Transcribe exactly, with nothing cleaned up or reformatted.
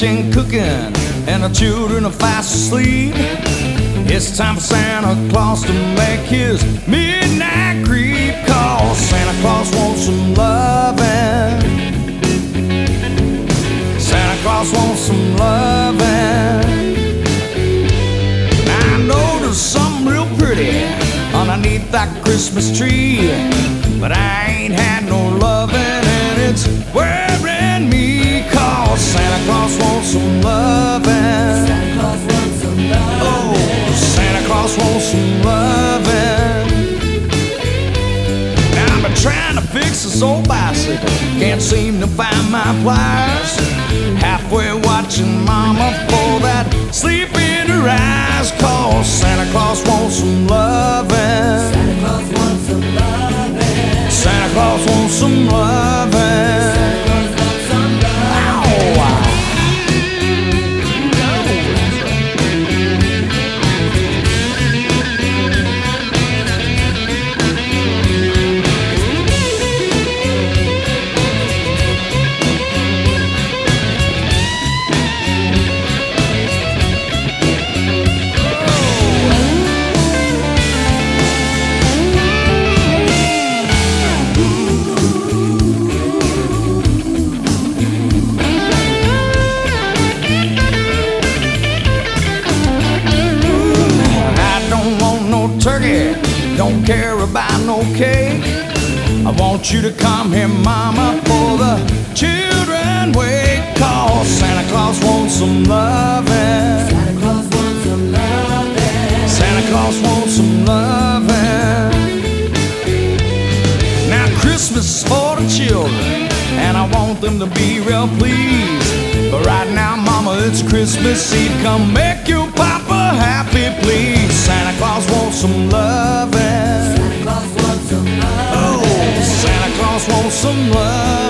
kitchen cooking and the children are fast asleep. It's time for Santa Claus to make his midnight creep. Cause Santa Claus wants some loving. Santa Claus wants some loving. I know there's something real pretty underneath that Christmas tree, but I ain't had no loving and it's worrying me. Cause Santa Claus wants some loving. Santa Claus wants some loving. Oh, Santa Claus wants some loving. Now I've been trying to fix this old bicycle, can't seem to find my pliers. Halfway watching Mama for that sleep in her eyes. Cause Santa Claus wants some loving. Santa Claus wants some loving. Santa Claus wants some loving. Santa Claus wants some loving. Turkey, don't care about no cake. I want you to come here, Mama, for the children wake. Cause Santa Claus wants some loving. Santa Claus wants some loving. Santa Claus wants some loving. Now Christmas is for the children, and I want them to be real pleased. But right now, Mama, it's Christmas Eve. Come make your papa happy, please. Santa Claus wants some loving. Santa Claus wants some loving. Oh, Santa Claus wants some love.